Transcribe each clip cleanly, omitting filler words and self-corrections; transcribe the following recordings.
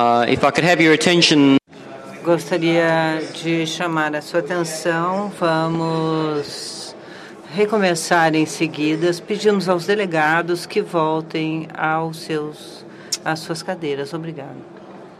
If I could have your attention. Gostaria de chamar a sua atenção. Vamos recomeçar em seguida. Pedimos aos delegados que voltem às suas cadeiras. Obrigado.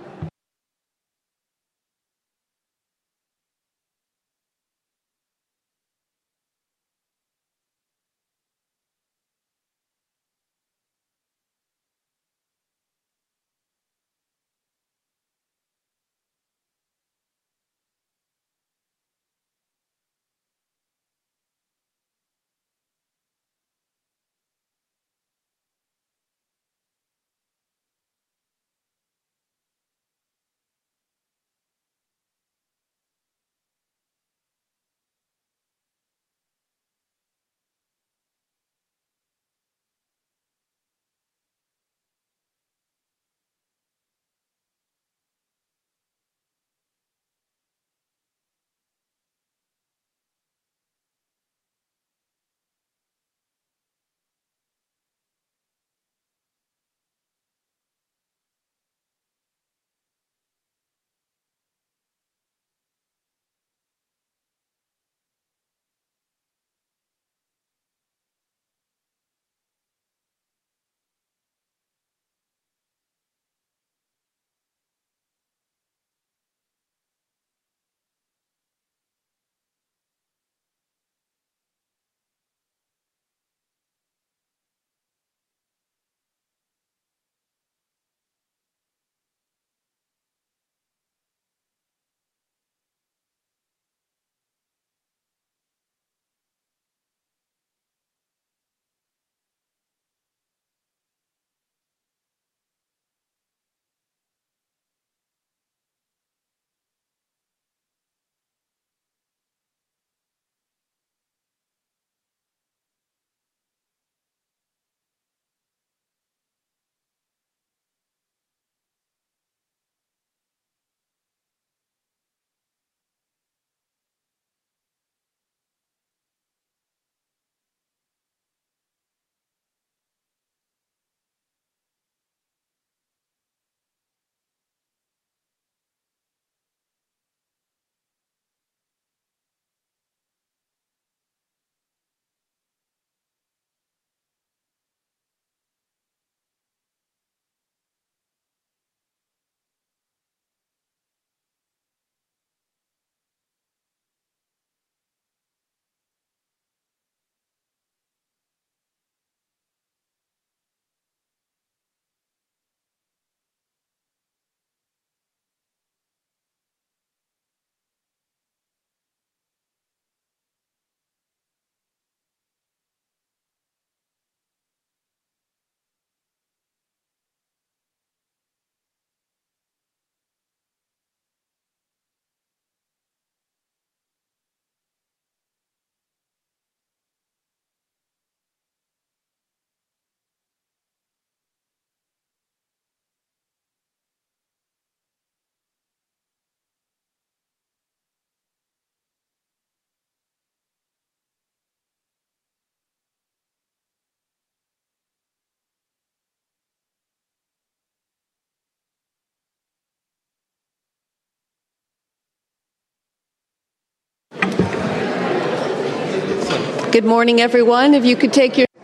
Good morning, everyone. If you could take your...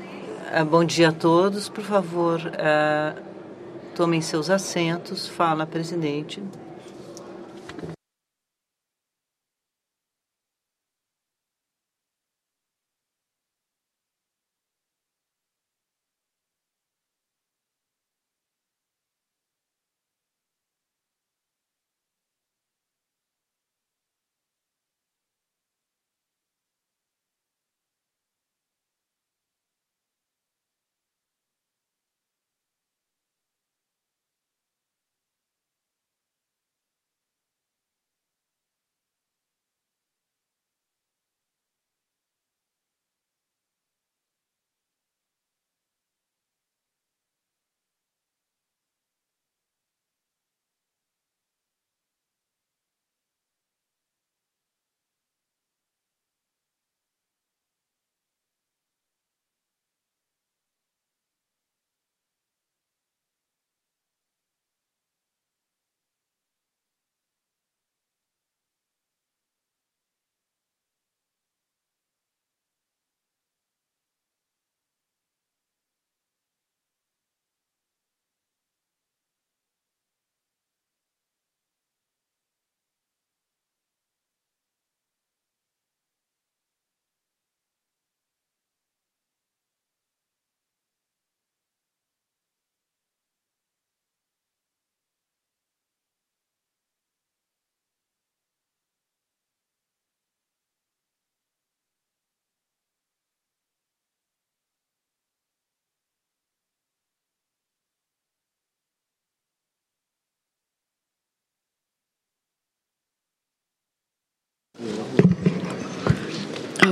Bom dia a todos. Por favor, tomem seus assentos. Fala, presidente.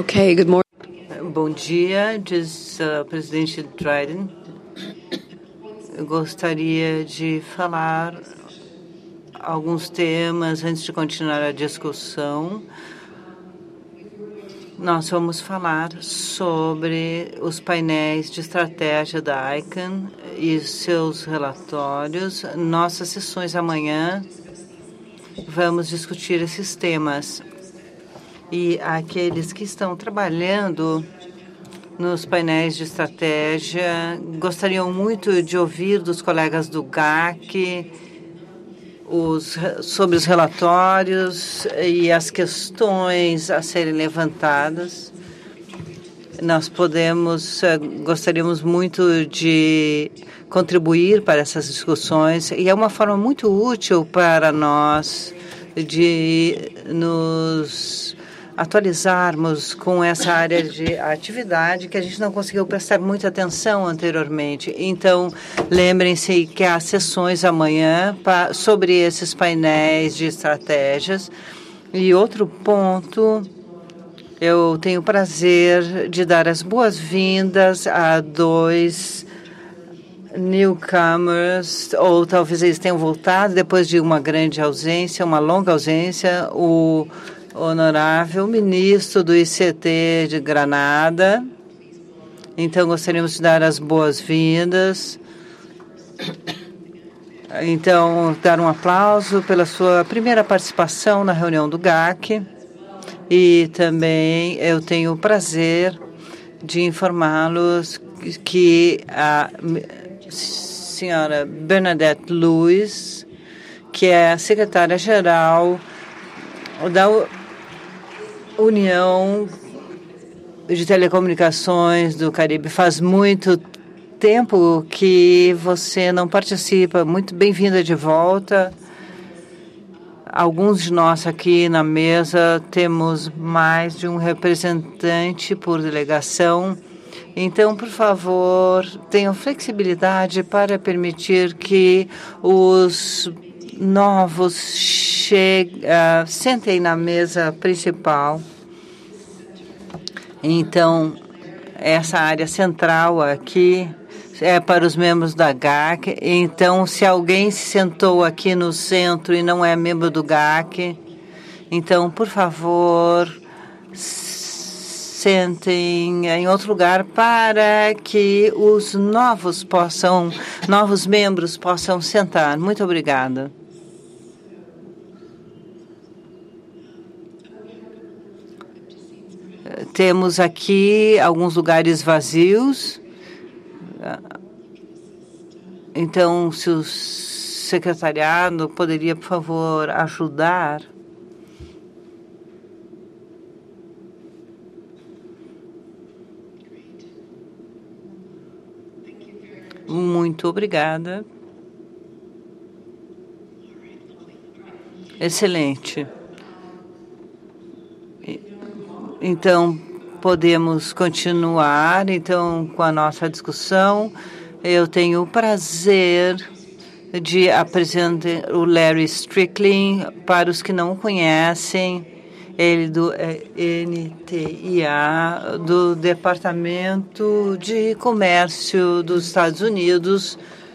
Okay, good morning. Bom dia, diz o presidente Dryden. Eu gostaria de falar alguns temas antes de continuar a discussão. Nós vamos falar sobre os painéis de estratégia da ICANN e seus relatórios. Nossas sessões amanhã vamos discutir esses temas. E aqueles que estão trabalhando nos painéis de estratégia gostariam muito de ouvir dos colegas do GAC sobre os relatórios e as questões a serem levantadas. Nós gostaríamos muito de contribuir para essas discussões e é uma forma muito útil para nós de nos atualizarmos com essa área de atividade que a gente não conseguiu prestar muita atenção anteriormente. Então, lembrem-se que há sessões amanhã sobre esses painéis de estratégias. E outro ponto, eu tenho o prazer de dar as boas-vindas a 2 newcomers, ou talvez eles tenham voltado depois de uma grande ausência, uma longa ausência, o honorável ministro do ICT de Granada. Então, gostaríamos de dar as boas-vindas. Então, dar um aplauso pela sua primeira participação na reunião do GAC. E também eu tenho o prazer de informá-los que a senhora Bernadette Lewis, que é a secretária-geral da União de Telecomunicações do Caribe. Faz muito tempo que você não participa. Muito bem-vinda de volta. Alguns de nós aqui na mesa temos mais de um representante por delegação. Então, por favor, tenham flexibilidade para permitir que os novos sentem na mesa principal. Então, essa área central aqui é para os membros da GAC. Então, se alguém se sentou aqui no centro e não é membro do GAC, então, por favor, sentem em outro lugar para que os novos membros possam sentar. Muito obrigada. Temos aqui alguns lugares vazios. Então, se o secretariado poderia, por favor, ajudar. Muito obrigada. Excelente. Então, podemos continuar com a nossa discussão. Eu tenho o prazer de apresentar o Larry Strickling. Para os que não o conhecem, ele do NTIA, do Departamento de Comércio dos Estados Unidos,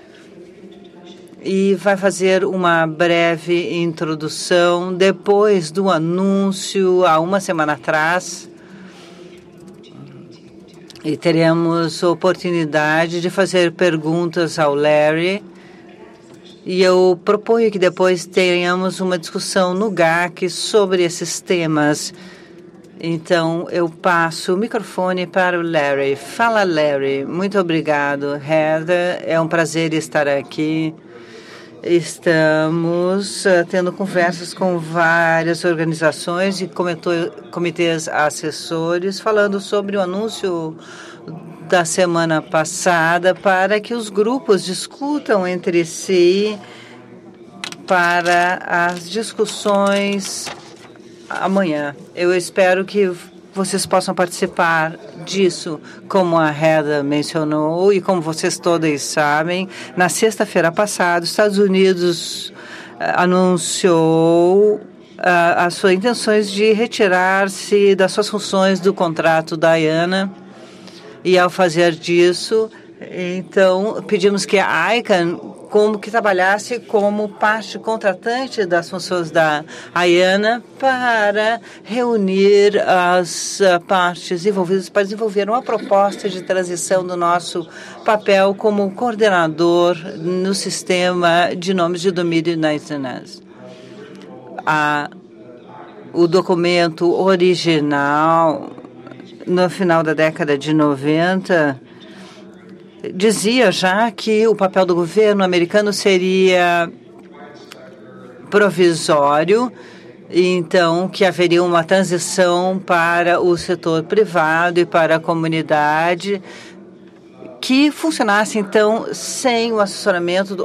e vai fazer uma breve introdução depois do anúncio há uma semana atrás. E teremos oportunidade de fazer perguntas ao Larry. E eu proponho que depois tenhamos uma discussão no GAC sobre esses temas. Então, eu passo o microfone para o Larry. Fala, Larry. Muito obrigado, Heather. É um prazer estar aqui. Estamos tendo conversas com várias organizações e comitês assessores falando sobre o anúncio da semana passada para que os grupos discutam entre si para as discussões amanhã. Eu espero que vocês possam participar disso, como a Heather mencionou e como vocês todas sabem. Na sexta-feira passada, os Estados Unidos anunciou as suas intenções de retirar-se das suas funções do contrato da AIANA. E ao fazer disso, então, pedimos que a ICANN como que trabalhasse como parte contratante das funções da AIANA para reunir as partes envolvidas para desenvolver uma proposta de transição do nosso papel como coordenador no sistema de nomes de domínio na internet. O documento original, no final da década de 90, dizia já que o papel do governo americano seria provisório, então que haveria uma transição para o setor privado e para a comunidade que funcionasse, então, sem o assessoramento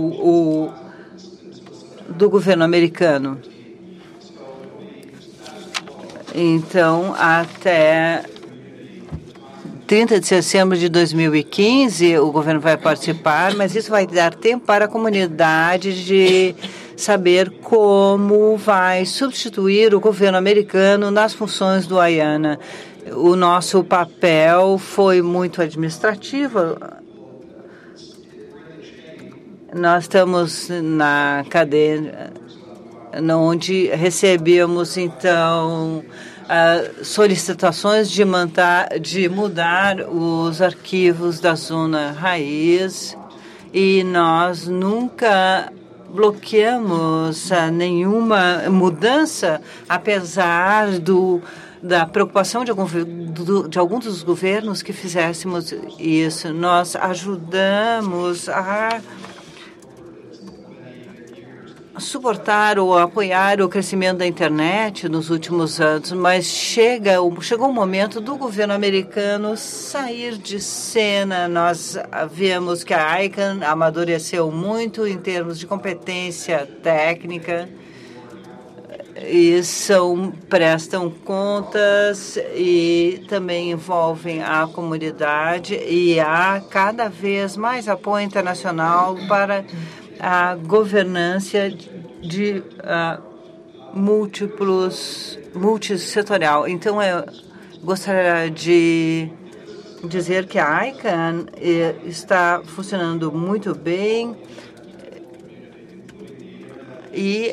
do governo americano. Então, até 30 de setembro de 2015, o governo vai participar, mas isso vai dar tempo para a comunidade de saber como vai substituir o governo americano nas funções do AIANA. O nosso papel foi muito administrativo. Nós estamos na cadeia onde recebemos, então, solicitações de mudar os arquivos da zona raiz, e nós nunca bloqueamos nenhuma mudança, apesar da preocupação de alguns dos governos que fizéssemos isso. Nós ajudamos a suportar ou apoiar o crescimento da internet nos últimos anos, mas chegou o momento do governo americano sair de cena. Nós vemos que a ICANN amadureceu muito em termos de competência técnica e prestam contas e também envolvem a comunidade, e há cada vez mais apoio internacional para a governança de multissetorial. Então, eu gostaria de dizer que a ICANN está funcionando muito bem, e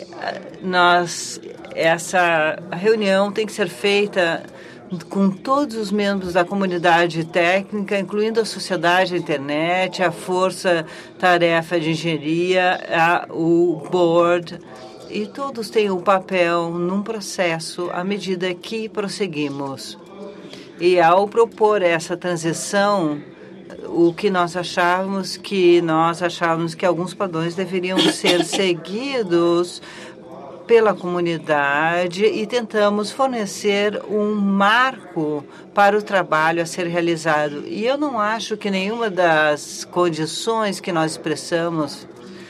essa reunião tem que ser feita com todos os membros da comunidade técnica, incluindo a sociedade da internet, a força-tarefa de engenharia, o board, e todos têm um papel num processo à medida que prosseguimos. E ao propor essa transição, o que nós achávamos que alguns padrões deveriam ser seguidos pela comunidade, e tentamos fornecer um marco para o trabalho a ser realizado. E eu não acho que nenhuma das condições que nós expressamos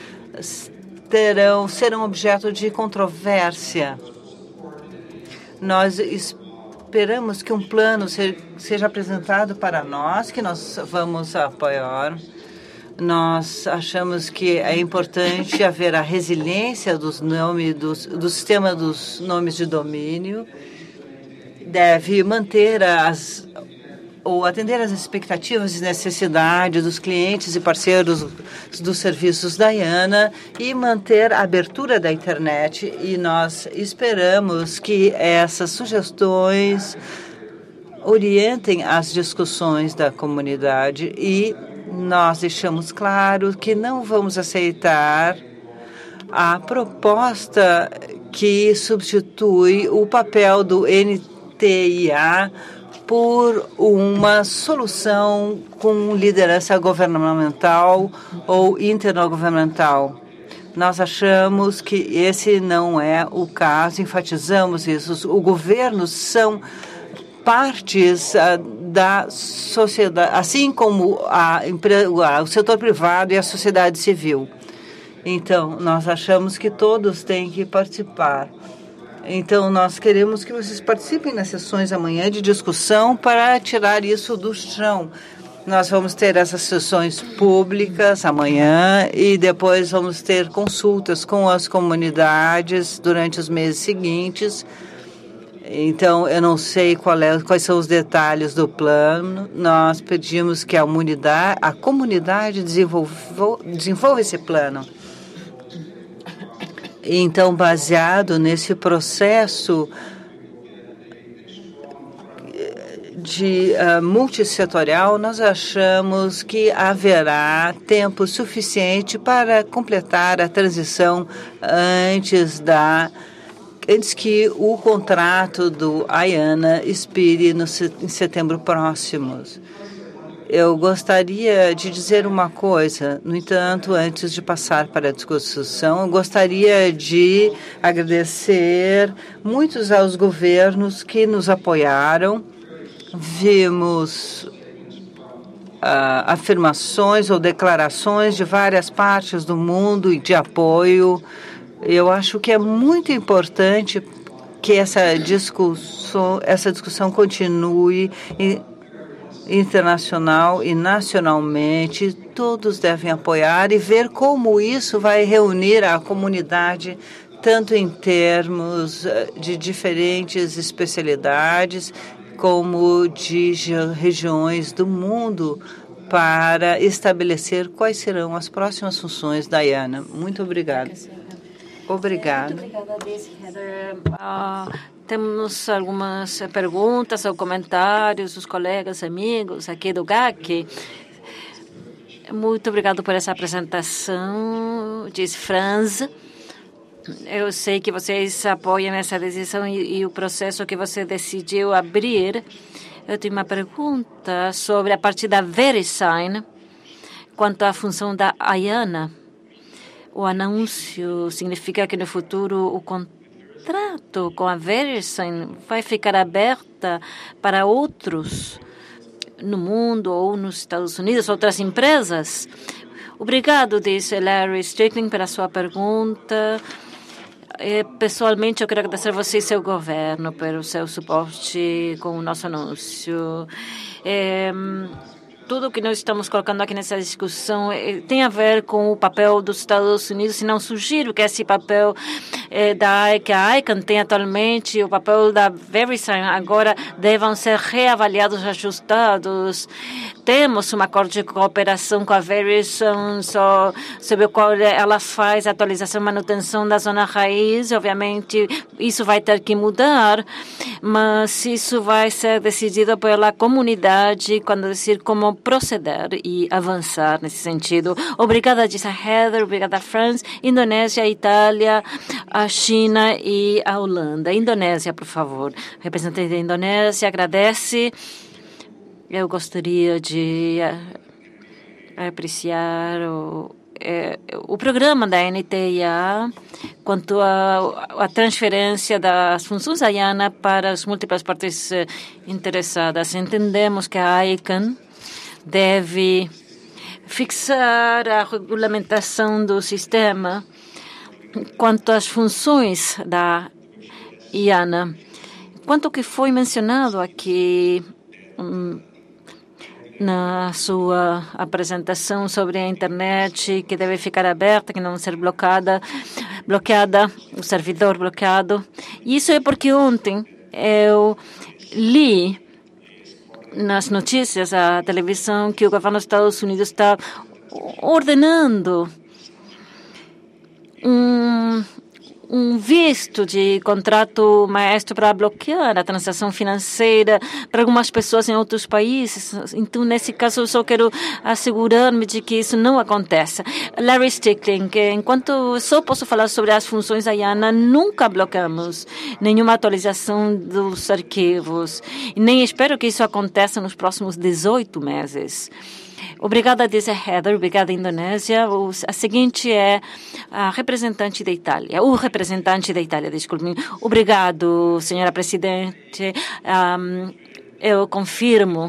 serão objeto de controvérsia. Nós esperamos que um plano seja apresentado para nós, que nós vamos apoiar. Nós achamos que é importante haver a resiliência do sistema dos nomes de domínio, deve manter ou atender às expectativas e necessidades dos clientes e parceiros dos serviços da AIANA e manter a abertura da internet. E nós esperamos que essas sugestões orientem as discussões da comunidade, e nós deixamos claro que não vamos aceitar a proposta que substitui o papel do NTIA por uma solução com liderança governamental ou intergovernamental. Nós achamos que esse não é o caso, enfatizamos isso. Os governos são partes da sociedade, assim como o setor privado e a sociedade civil. Então, nós achamos que todos têm que participar. Então, nós queremos que vocês participem nas sessões amanhã de discussão para tirar isso do chão. Nós vamos ter essas sessões públicas amanhã e depois vamos ter consultas com as comunidades durante os meses seguintes. Então, eu não sei quais são os detalhes do plano. Nós pedimos que a comunidade desenvolva esse plano. Então, baseado nesse processo de multissetorial, nós achamos que haverá tempo suficiente para completar a transição antes que o contrato do IANA expire em setembro próximo. Eu gostaria de dizer uma coisa, no entanto, antes de passar para a discussão, eu gostaria de agradecer muitos aos governos que nos apoiaram. Vimos afirmações ou declarações de várias partes do mundo de apoio. Eu acho que é muito importante que essa discussão continue internacional e nacionalmente. Todos devem apoiar e ver como isso vai reunir a comunidade, tanto em termos de diferentes especialidades, como de regiões do mundo, para estabelecer quais serão as próximas funções da IANA. Muito obrigada. Obrigada. Muito obrigada, Heather. Temos algumas perguntas ou comentários dos colegas, amigos aqui do GAC. Muito obrigado por essa apresentação, diz Franz. Eu sei que vocês apoiam essa decisão e o processo que você decidiu abrir. Eu tenho uma pergunta sobre a parte da VeriSign, quanto à função da IANA. O anúncio significa que no futuro o contrato com a VeriSign vai ficar aberta para outros no mundo ou nos Estados Unidos, outras empresas? Obrigado, disse Larry Strickling, pela sua pergunta. Pessoalmente, eu quero agradecer a você e seu governo pelo seu suporte com o nosso anúncio. Tudo que nós estamos colocando aqui nessa discussão tem a ver com o papel dos Estados Unidos, e não sugiro que esse papel que a ICANN tem atualmente, o papel da VeriSign agora devam ser reavaliados, ajustados. Temos um acordo de cooperação com a VeriSign sobre o qual ela faz a atualização e manutenção da zona raiz. Obviamente, isso vai ter que mudar, mas isso vai ser decidido pela comunidade quando decidir como proceder e avançar nesse sentido. Obrigada, disse a Heather. Obrigada, Franz. Indonésia, Itália, a China e a Holanda. Indonésia, por favor. O representante da Indonésia agradece. Eu gostaria de apreciar o programa da NTIA quanto à transferência das funções da IANA para as múltiplas partes interessadas. Entendemos que a ICANN deve fixar a regulamentação do sistema quanto às funções da IANA. Quanto que foi mencionado aqui na sua apresentação sobre a internet, que deve ficar aberta, que não ser bloqueada, o servidor bloqueado. Isso é porque ontem eu li nas notícias da televisão que o governo dos Estados Unidos está ordenando um visto de contrato maestro para bloquear a transação financeira para algumas pessoas em outros países. Então, nesse caso, eu só quero assegurar-me de que isso não aconteça. Larry Strickling, enquanto só posso falar sobre as funções da IANA, nunca bloqueamos nenhuma atualização dos arquivos. E nem espero que isso aconteça nos próximos 18 meses. Obrigada, diz a Heather. Obrigada, Indonésia. A seguinte é a representante da Itália. O representante da Itália, desculpe-me. Obrigado, senhora presidente. Eu confirmo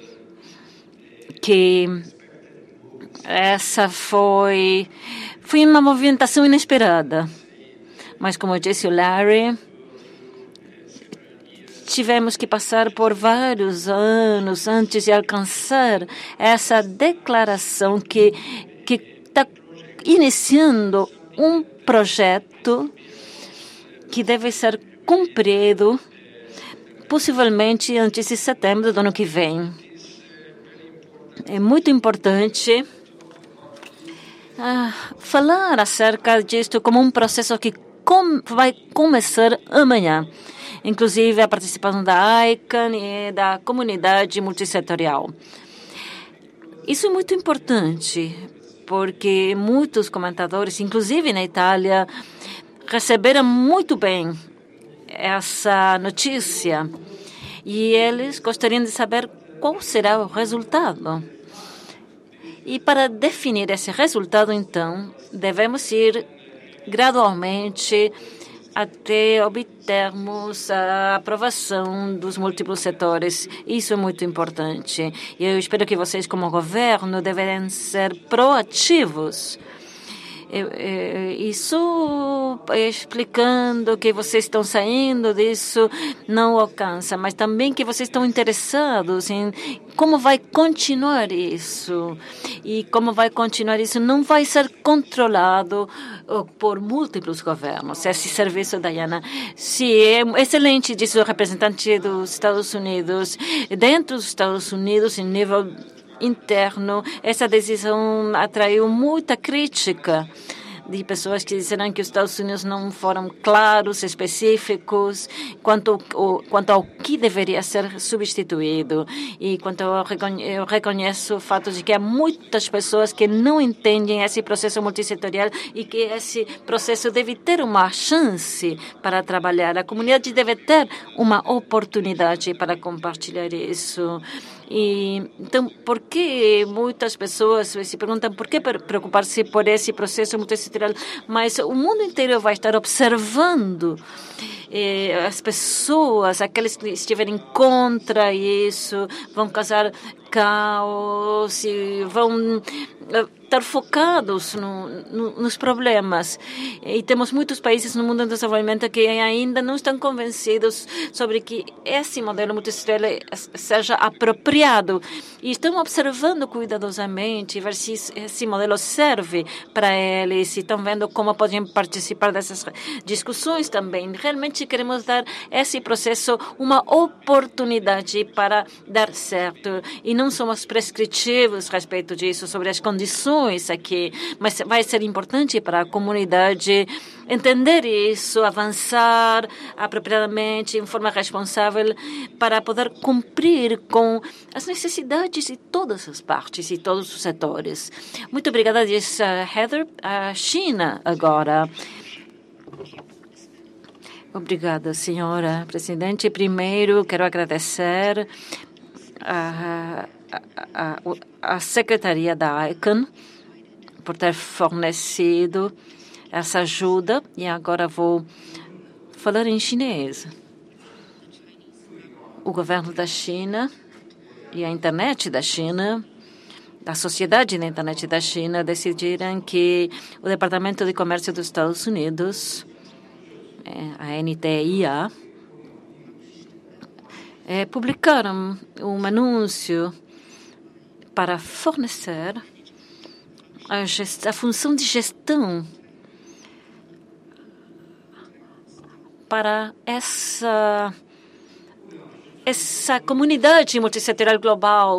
que essa foi uma movimentação inesperada. Mas, como disse o Larry, tivemos que passar por vários anos antes de alcançar essa declaração que está iniciando um projeto que deve ser cumprido possivelmente antes de setembro do ano que vem. É muito importante falar acerca disto como um processo que vai começar amanhã. Inclusive a participação da ICANN e da comunidade multissetorial. Isso é muito importante, porque muitos comentadores, inclusive na Itália, receberam muito bem essa notícia e eles gostariam de saber qual será o resultado. E para definir esse resultado, então, devemos ir gradualmente até obtermos a aprovação dos múltiplos setores. Isso é muito importante. E eu espero que vocês, como governo, devem ser proativos. Isso explicando que vocês estão saindo disso não alcança, mas também que vocês estão interessados em como vai continuar isso. E como vai continuar isso não vai ser controlado por múltiplos governos. Esse serviço, Diana, sim, é excelente, disse o representante dos Estados Unidos. Dentro dos Estados Unidos, em nível interno, essa decisão atraiu muita crítica de pessoas que disseram que os Estados Unidos não foram claros, específicos, quanto ao que deveria ser substituído. E quanto eu reconheço o fato de que há muitas pessoas que não entendem esse processo multissetorial e que esse processo deve ter uma chance para trabalhar. A comunidade deve ter uma oportunidade para compartilhar isso. E, então, por que muitas pessoas se perguntam por que preocupar-se por esse processo multissetorial? Mas o mundo inteiro vai estar observando as pessoas, aqueles que estiverem contra isso, vão causar caos e vão estar focados nos problemas. E temos muitos países no mundo em desenvolvimento que ainda não estão convencidos sobre que esse modelo multissetorial seja apropriado. E estão observando cuidadosamente, ver se esse modelo serve para eles, e estão vendo como podem participar dessas discussões também. Realmente queremos dar esse processo uma oportunidade para dar certo. E não somos prescritivos a respeito disso, sobre as condições aqui, mas vai ser importante para a comunidade entender isso, avançar apropriadamente, em forma responsável, para poder cumprir com as necessidades de todas as partes e todos os setores. Muito obrigada, diz Heather. A China agora. Obrigada, senhora presidente. Primeiro, quero agradecer a Secretaria da ICANN por ter fornecido essa ajuda. E agora vou falar em chinês. O governo da China e a internet da China, a sociedade da internet da China, decidiram que o Departamento de Comércio dos Estados Unidos, a NTIA, publicaram um anúncio para fornecer a função de gestão para essa comunidade multissetorial global.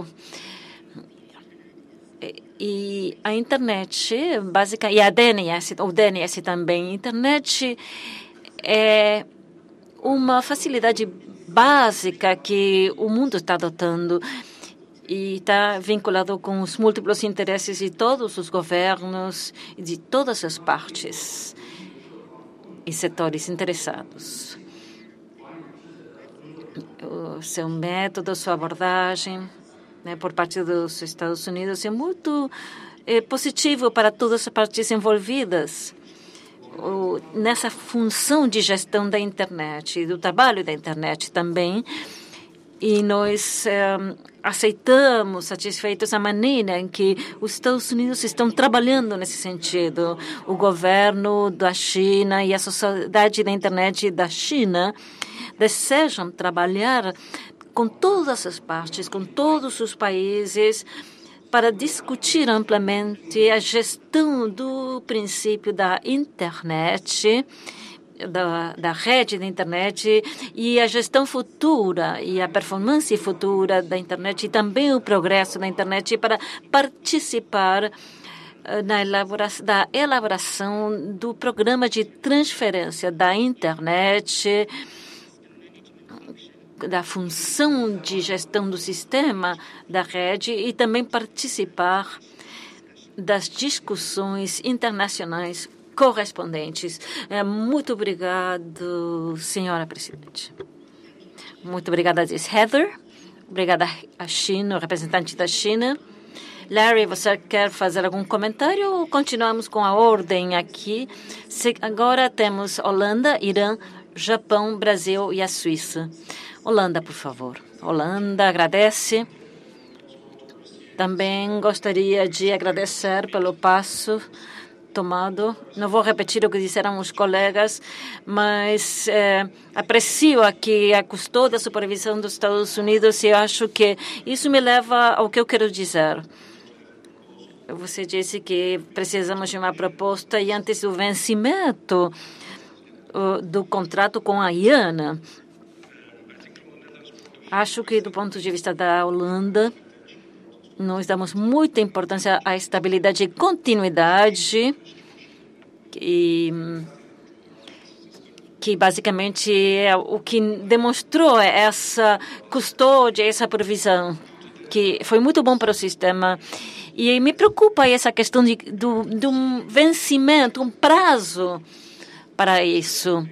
E a internet básica, e a DNS, o DNS também, a internet é uma facilidade básica que o mundo está adotando e está vinculado com os múltiplos interesses de todos os governos e de todas as partes e setores interessados. O seu método, sua abordagem, por parte dos Estados Unidos é muito positivo para todas as partes envolvidas nessa função de gestão da internet e do trabalho da internet também. E nós aceitamos, satisfeitos, a maneira em que os Estados Unidos estão trabalhando nesse sentido. O governo da China e a sociedade da internet da China desejam trabalhar com todas as partes, com todos os países, para discutir amplamente a gestão do princípio da internet, da rede da internet, e a gestão futura e a performance futura da internet, e também o progresso da internet, para participar da elaboração do programa de transferência da internet, da função de gestão do sistema da rede, e também participar das discussões internacionais correspondentes. Muito obrigado, senhora presidente. Muito obrigada, diz Heather. Obrigada a China, o representante da China. Larry, você quer fazer algum comentário ou continuamos com a ordem aqui? Agora temos Holanda, Irã, Japão, Brasil e a Suíça. Holanda, por favor. Holanda agradece. Também gostaria de agradecer pelo passo tomado. Não vou repetir o que disseram os colegas, mas aprecio aqui a custódia da supervisão dos Estados Unidos, e acho que isso me leva ao que eu quero dizer. Você disse que precisamos de uma proposta e antes do vencimento do contrato com a IANA. Acho que, do ponto de vista da Holanda, nós damos muita importância à estabilidade e continuidade, que basicamente é o que demonstrou essa custódia, essa provisão, que foi muito bom para o sistema. E me preocupa essa questão de um vencimento, um prazo para isso.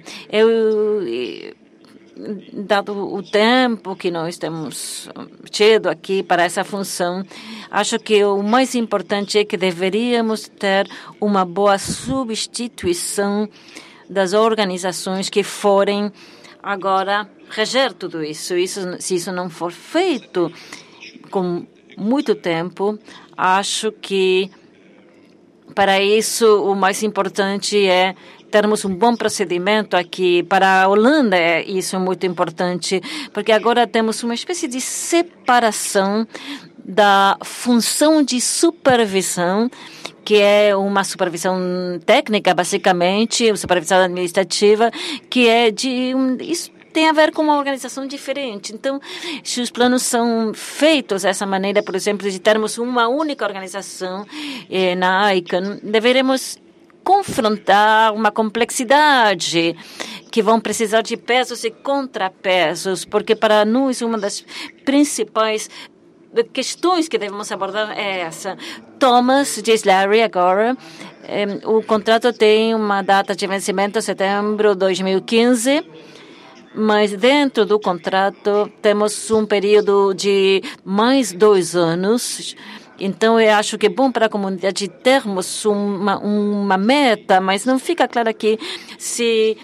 Dado o tempo que nós temos tido aqui para essa função, acho que o mais importante é que deveríamos ter uma boa substituição das organizações que forem agora reger tudo isso. Se isso não for feito com muito tempo, acho que para isso o mais importante é termos um bom procedimento aqui. Para a Holanda, isso é muito importante, porque agora temos uma espécie de separação da função de supervisão, que é uma supervisão técnica, basicamente, uma supervisão administrativa, que é isso tem a ver com uma organização diferente. Então, se os planos são feitos dessa maneira, por exemplo, de termos uma única organização na ICANN, deveremos confrontar uma complexidade que vão precisar de pesos e contrapesos, porque para nós uma das principais questões que devemos abordar é essa. Thomas, diz Larry agora, o contrato tem uma data de vencimento, setembro de 2015, mas dentro do contrato temos um período de mais 2 anos. Então, eu acho que é bom para a comunidade termos uma meta, mas não fica claro aqui se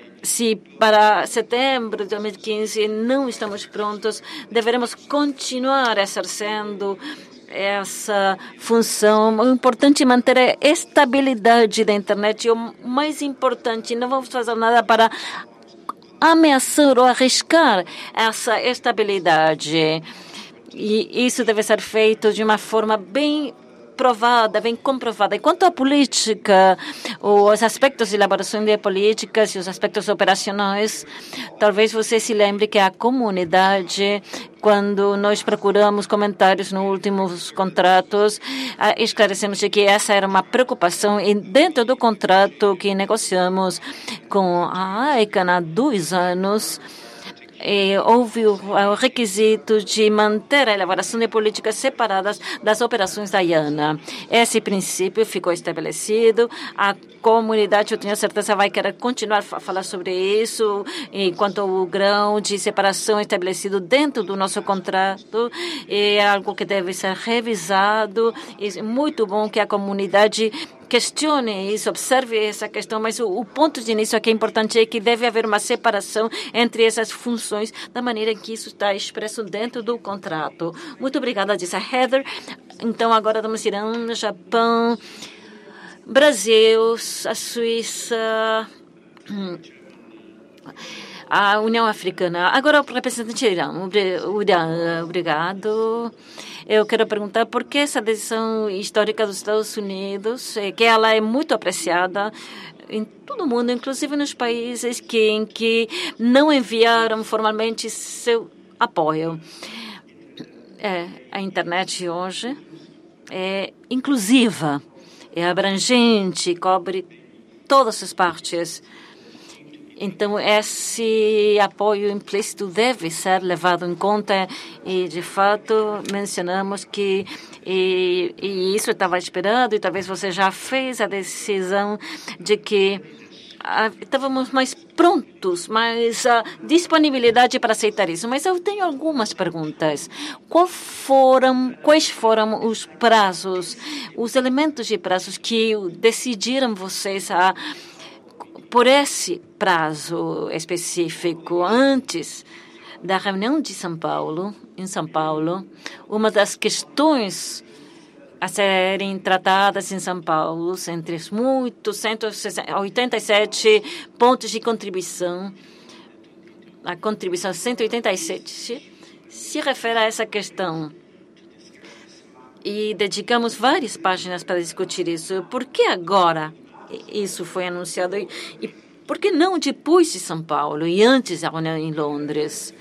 para setembro de 2015 não estamos prontos, deveremos continuar exercendo essa função. O importante é manter a estabilidade da internet. E o mais importante, não vamos fazer nada para ameaçar ou arriscar essa estabilidade. E isso deve ser feito de uma forma bem provada, bem comprovada. E quanto à política, os aspectos de elaboração de políticas e os aspectos operacionais, talvez você se lembre que a comunidade, quando nós procuramos comentários nos últimos contratos, esclarecemos de que essa era uma preocupação, e dentro do contrato que negociamos com a ICANN há 2 anos, houve o requisito de manter a elaboração de políticas separadas das operações da IANA. Esse princípio ficou estabelecido. A comunidade, eu tenho certeza, vai querer continuar a falar sobre isso, enquanto o grau de separação estabelecido dentro do nosso contrato é algo que deve ser revisado. É muito bom que a comunidade questione isso, observe essa questão, mas o ponto de início aqui é importante é que deve haver uma separação entre essas funções da maneira que isso está expresso dentro do contrato. Muito obrigada, disse a Heather. Então, agora vamos ir ao Japão, Brasil, a Suíça, a União Africana. Agora, o representante do Irã. Obrigado. Eu quero perguntar por que essa decisão histórica dos Estados Unidos, que ela é muito apreciada em todo o mundo, inclusive nos países em que não enviaram formalmente seu apoio. A internet hoje é inclusiva, é abrangente, cobre todas as partes. Então, esse apoio implícito deve ser levado em conta e, de fato, mencionamos que e isso estava esperando e talvez você já fez a decisão de que estávamos mais prontos, mais disponibilidade para aceitar isso. Mas eu tenho algumas perguntas. Quais foram os prazos, os elementos de prazos que decidiram vocês por esse prazo específico? Antes da reunião de São Paulo, em São Paulo, uma das questões a serem tratadas em São Paulo, entre os muitos 187 pontos de contribuição, a contribuição 187 se refere a essa questão. E dedicamos várias páginas para discutir isso. Por que agora isso foi anunciado? E por que não depois de São Paulo e antes da reunião em Londres?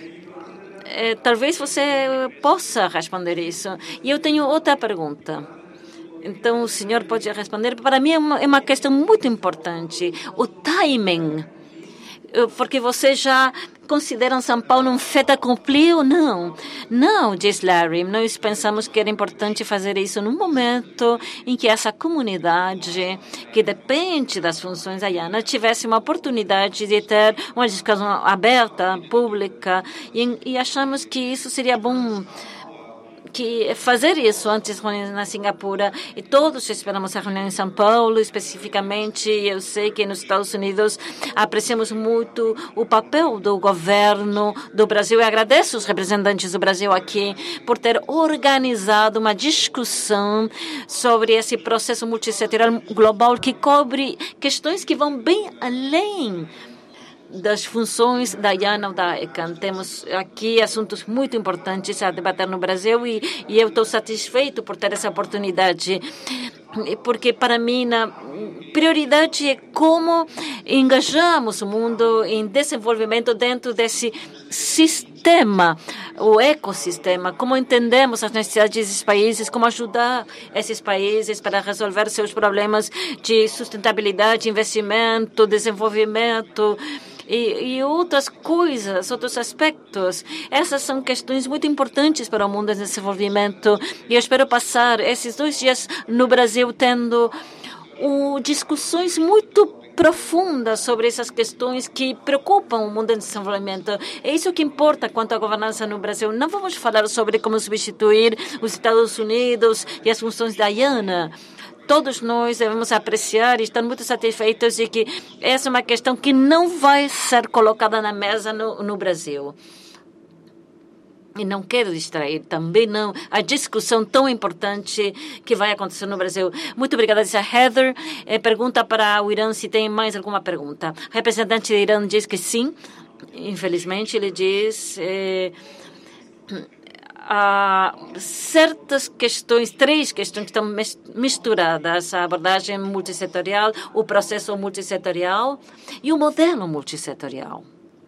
Talvez você possa responder isso. E eu tenho outra pergunta. Então, o senhor pode responder. Para mim, é uma questão muito importante. O timing. Porque você já considera São Paulo um fait accompli ou não? Não, diz Larry. Nós pensamos que era importante fazer isso num momento em que essa comunidade, que depende das funções da IANA, tivesse uma oportunidade de ter uma discussão aberta, pública, e achamos que isso seria bom que fazer isso antes da reunião na Singapura, e todos esperamos a reunião em São Paulo, especificamente. Eu sei que nos Estados Unidos apreciamos muito o papel do governo do Brasil, e agradeço os representantes do Brasil aqui por ter organizado uma discussão sobre esse processo multissetorial global que cobre questões que vão bem além das funções da IANA ou da ICANN. Temos aqui assuntos muito importantes a debater no Brasil e eu estou satisfeito por ter essa oportunidade, porque para mim a prioridade é como engajamos o mundo em desenvolvimento dentro desse sistema, o ecossistema, como entendemos as necessidades desses países, como ajudar esses países para resolver seus problemas de sustentabilidade, investimento, desenvolvimento e outras coisas, outros aspectos. Essas são questões muito importantes para o mundo em desenvolvimento. E eu espero passar esses 2 dias no Brasil tendo discussões muito profundas sobre essas questões que preocupam o mundo em desenvolvimento. É isso que importa quanto à governança no Brasil. Não vamos falar sobre como substituir os Estados Unidos e as funções da IANA. Todos nós devemos apreciar e estar muito satisfeitos de que essa é uma questão que não vai ser colocada na mesa no Brasil. E não quero distrair também não a discussão tão importante que vai acontecer no Brasil. Muito obrigada, disse a Heather. Pergunta para o Irã se tem mais alguma pergunta. O representante do Irã diz que sim. Infelizmente, ele diz certas questões, 3 questões que estão misturadas: a abordagem multissetorial, o processo multissetorial e o modelo multissetorial.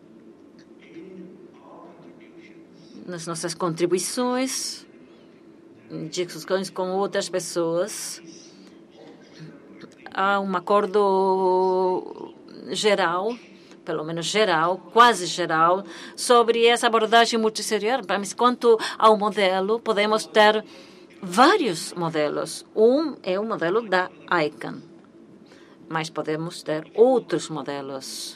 Nas nossas contribuições, discussões com outras pessoas, há um acordo geral, pelo menos geral, quase geral, sobre essa abordagem multissetorial. Mas quanto ao modelo, podemos ter vários modelos. É o modelo da ICANN, mas podemos ter outros modelos.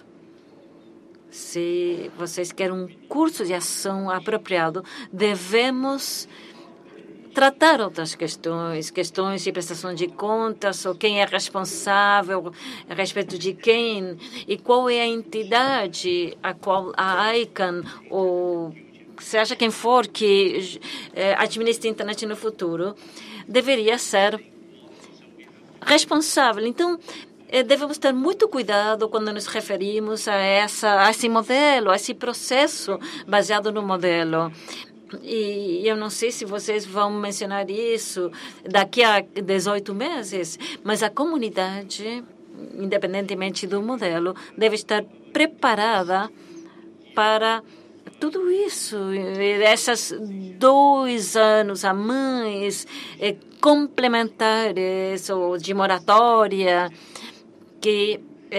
Se vocês querem um curso de ação apropriado, devemos tratar outras questões de prestação de contas, ou quem é responsável a respeito de quem, e qual é a entidade a qual a ICANN, ou seja quem for que administre a internet no futuro, deveria ser responsável. Então, devemos ter muito cuidado quando nos referimos a esse modelo, a esse processo baseado no modelo. E eu não sei se vocês vão mencionar isso daqui a 18 meses, mas a comunidade, independentemente do modelo, deve estar preparada para tudo isso. Esses 2 anos a mais complementares ou de moratória que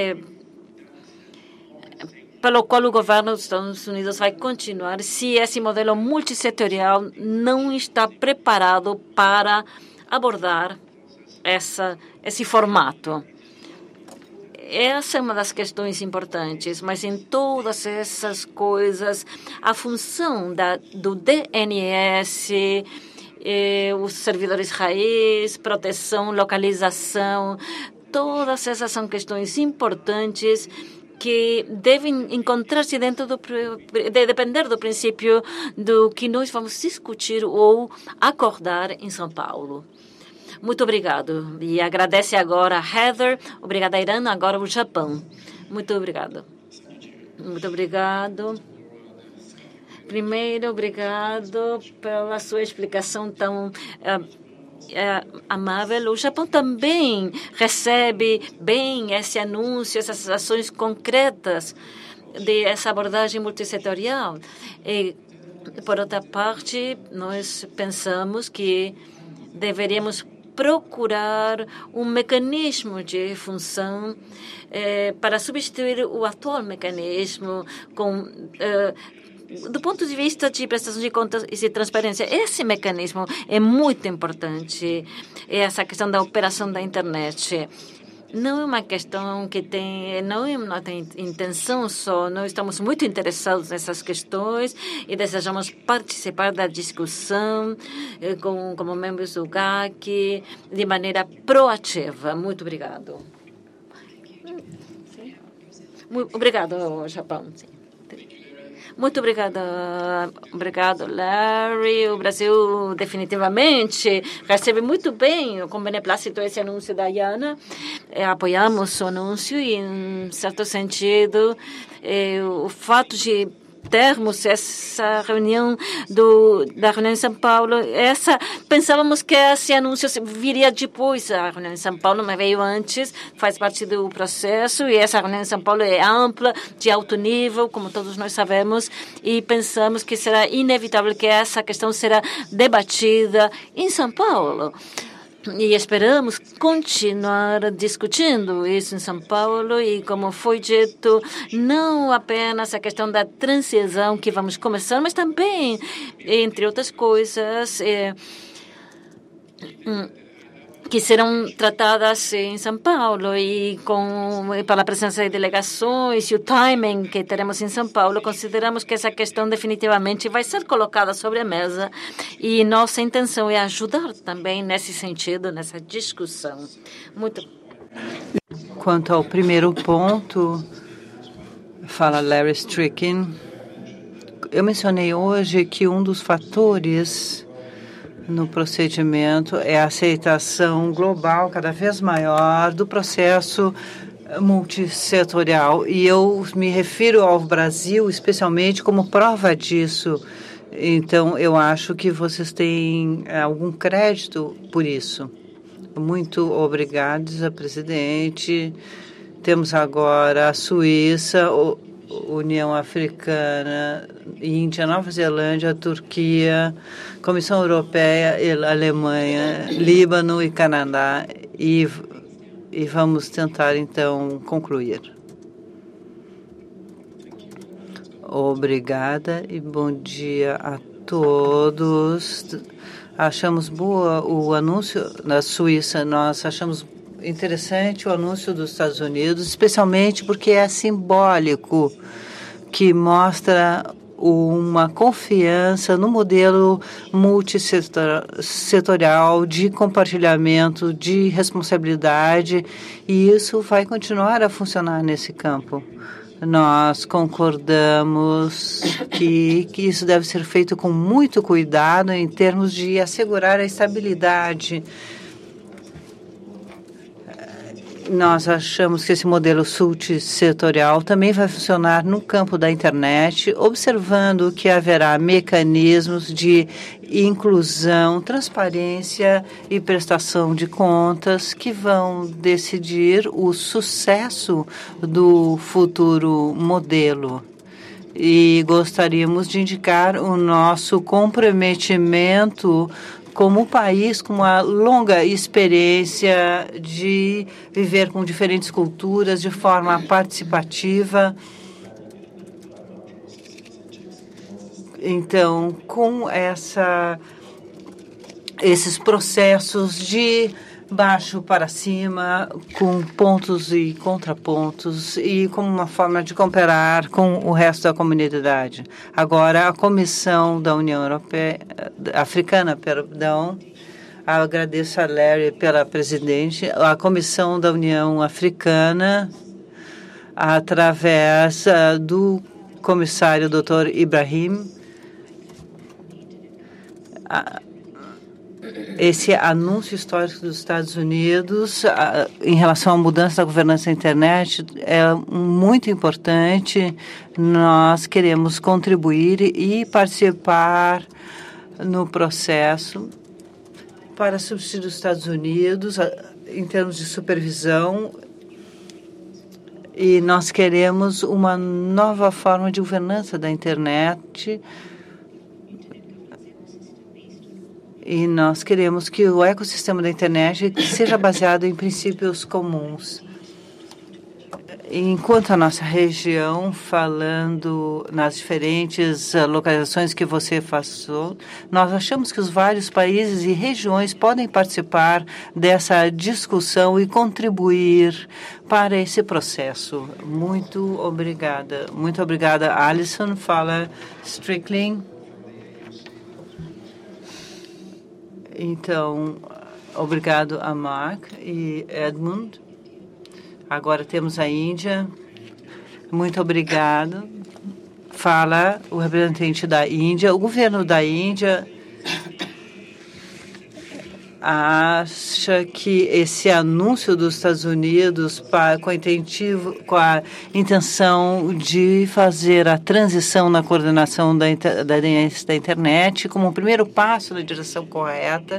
pelo qual o governo dos Estados Unidos vai continuar se esse modelo multissetorial não está preparado para abordar esse formato. Essa é uma das questões importantes, mas em todas essas coisas, a função do DNS, os servidores raiz, proteção, localização, todas essas são questões importantes que devem encontrar-se depender do princípio do que nós vamos discutir ou acordar em São Paulo. Muito obrigado. E agradece agora a Heather. Obrigada, Irã. Agora o Japão. Muito obrigado. Muito obrigado. Primeiro, obrigado pela sua explicação tão amável. O Japão também recebe bem esse anúncio, essas ações concretas dessa abordagem multissetorial. E, por outra parte, nós pensamos que deveríamos procurar um mecanismo de função para substituir o atual mecanismo do ponto de vista de prestação de contas e de transparência. Esse mecanismo é muito importante, essa questão da operação da internet. Não é uma questão que não tem intenção só. Nós estamos muito interessados nessas questões e desejamos participar da discussão como membros do GAC de maneira proativa. Muito obrigado. Obrigado, Japão. Sim. Muito obrigada. Obrigado, Larry. O Brasil definitivamente recebe muito bem, com beneplácito, esse anúncio da Iana. Apoiamos o anúncio e, em certo sentido, o fato de termos essa reunião da reunião em São Paulo, pensávamos que esse anúncio viria depois. A reunião em São Paulo, mas veio antes, faz parte do processo, e essa reunião em São Paulo é ampla, de alto nível, como todos nós sabemos, e pensamos que será inevitável que essa questão será debatida em São Paulo. E esperamos continuar discutindo isso em São Paulo e, como foi dito, não apenas a questão da transição que vamos começar, mas também, entre outras coisas, que serão tratadas em São Paulo e pela presença de delegações e o timing que teremos em São Paulo, consideramos que essa questão definitivamente vai ser colocada sobre a mesa e nossa intenção é ajudar também nesse sentido, nessa discussão. Quanto ao primeiro ponto, fala Larry Strickland, eu mencionei hoje que um dos fatores no procedimento é a aceitação global cada vez maior do processo multissetorial. E eu me refiro ao Brasil especialmente como prova disso. Então, eu acho que vocês têm algum crédito por isso. Muito obrigados, presidente. Temos agora a Suíça, União Africana, Índia, Nova Zelândia, Turquia, Comissão Europeia, Alemanha, Líbano e Canadá. E vamos tentar, então, concluir. Obrigada e bom dia a todos. Achamos boa o anúncio da Suíça. Nós achamos interessante o anúncio dos Estados Unidos, especialmente porque é simbólico, que mostra uma confiança no modelo multissetorial de compartilhamento de responsabilidade, e isso vai continuar a funcionar nesse campo. Nós concordamos que isso deve ser feito com muito cuidado em termos de assegurar a estabilidade. Nós achamos que esse modelo multissetorial também vai funcionar no campo da internet, observando que haverá mecanismos de inclusão, transparência e prestação de contas que vão decidir o sucesso do futuro modelo. E gostaríamos de indicar o nosso comprometimento como país com uma longa experiência de viver com diferentes culturas de forma participativa. Então, com esses processos de baixo para cima, com pontos e contrapontos, e como uma forma de cooperar com o resto da comunidade. Agora, a Comissão da União Africana, agradeço a Larry pela presidente, a Comissão da União Africana, através do comissário Dr. Ibrahim, esse anúncio histórico dos Estados Unidos em relação à mudança da governança da internet é muito importante. Nós queremos contribuir e participar no processo para substituir os Estados Unidos em termos de supervisão, e nós queremos uma nova forma de governança da internet. E nós queremos que o ecossistema da internet seja baseado em princípios comuns. Enquanto a nossa região, falando nas diferentes localizações que você passou, nós achamos que os vários países e regiões podem participar dessa discussão e contribuir para esse processo. Muito obrigada. Muito obrigada, Alison. Fala, Strickling. Então, obrigado a Mark e Edmund. Agora temos a Índia. Muito obrigado. Fala o representante da Índia. O governo da Índia acha que esse anúncio dos Estados Unidos com a intenção de fazer a transição na coordenação da internet como um primeiro passo na direção correta.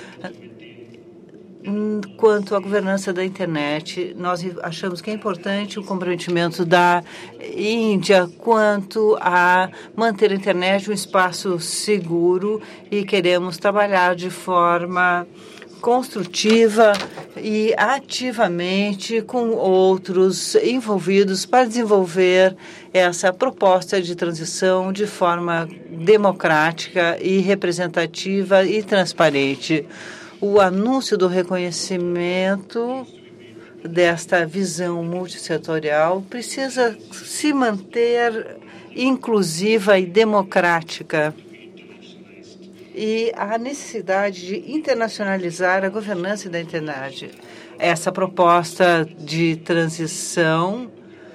Quanto à governança da internet, nós achamos que é importante o comprometimento da Índia quanto a manter a internet um espaço seguro, e queremos trabalhar de forma construtiva e ativamente com outros envolvidos para desenvolver essa proposta de transição de forma democrática e representativa e transparente. O anúncio do reconhecimento desta visão multissetorial precisa se manter inclusiva e democrática. E a necessidade de internacionalizar a governança da internet. Essa proposta de transição,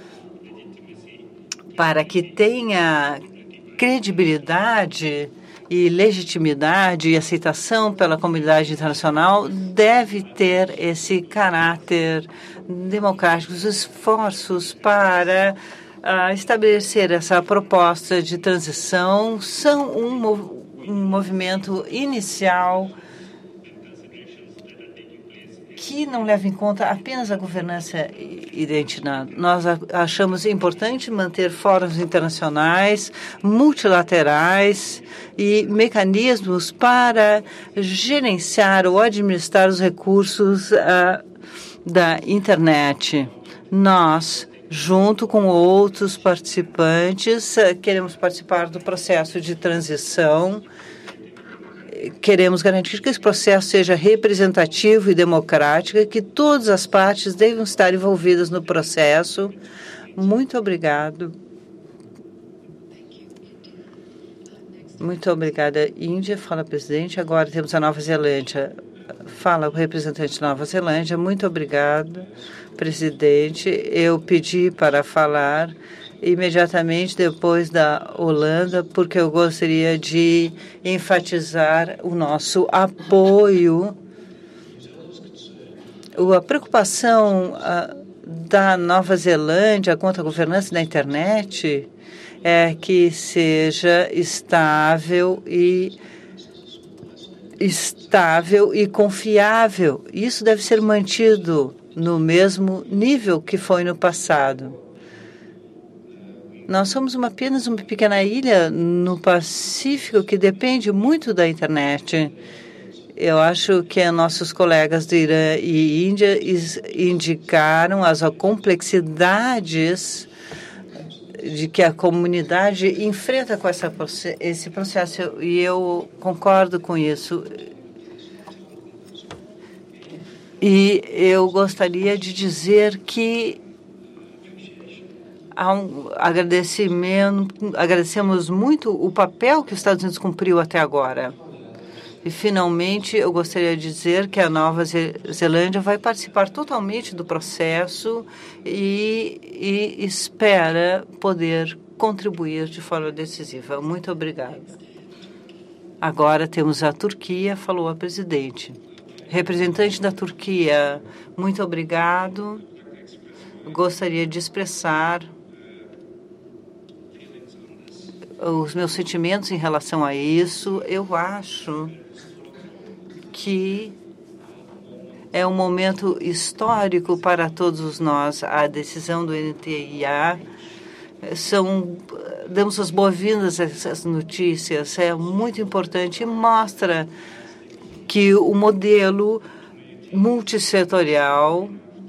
para que tenha credibilidade e legitimidade e aceitação pela comunidade internacional, deve ter esse caráter democrático. Os esforços para estabelecer essa proposta de transição são um movimento inicial que não leva em conta apenas a governança identidade. Nós achamos importante manter fóruns internacionais, multilaterais e mecanismos para gerenciar ou administrar os recursos da internet. Nós, junto com outros participantes, queremos participar do processo de transição. Queremos garantir que esse processo seja representativo e democrático, que todas as partes devem estar envolvidas no processo. Muito obrigado. Muito obrigada, Índia. Fala, presidente. Agora temos a Nova Zelândia. Fala o representante da Nova Zelândia. Muito obrigado, presidente. Eu pedi para falar imediatamente depois da Holanda, porque eu gostaria de enfatizar o nosso apoio, a preocupação da Nova Zelândia contra a governança da internet é que seja estável e confiável. Isso deve ser mantido no mesmo nível que foi no passado. Nós somos apenas uma pequena ilha no Pacífico que depende muito da internet. Eu acho que nossos colegas do Irã e Índia indicaram as complexidades de que a comunidade enfrenta com esse processo, e eu concordo com isso. E eu gostaria de dizer que há agradecemos muito o papel que os Estados Unidos cumpriu até agora. E, finalmente, eu gostaria de dizer que a Nova Zelândia vai participar totalmente do processo e espera poder contribuir de forma decisiva. Muito obrigada. Agora temos a Turquia, falou a presidente. Representante da Turquia, muito obrigado. Gostaria de expressar os meus sentimentos em relação a isso. Eu acho que é um momento histórico para todos nós. A decisão do NTIA damos as boas-vindas a essas notícias. É muito importante e mostra que o modelo multissetorial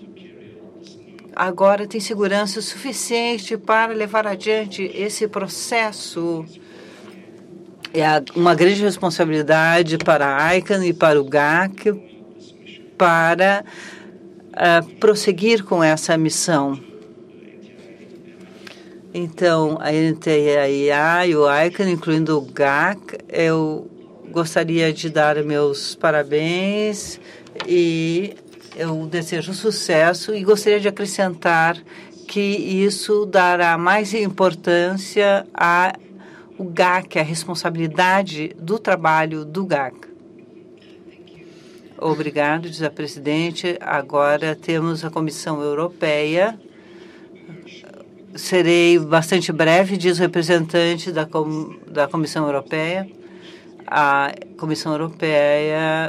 agora tem segurança suficiente para levar adiante esse processo. É uma grande responsabilidade para a ICANN e para o GAC para prosseguir com essa missão. Então, a NTIA e o ICANN, incluindo o GAC, eu gostaria de dar meus parabéns e eu desejo sucesso e gostaria de acrescentar que isso dará mais importância ao GAC, a responsabilidade do trabalho do GAC. Obrigado, diz a presidente. Agora temos a Comissão Europeia. Serei bastante breve, diz o representante da Comissão Europeia. A Comissão Europeia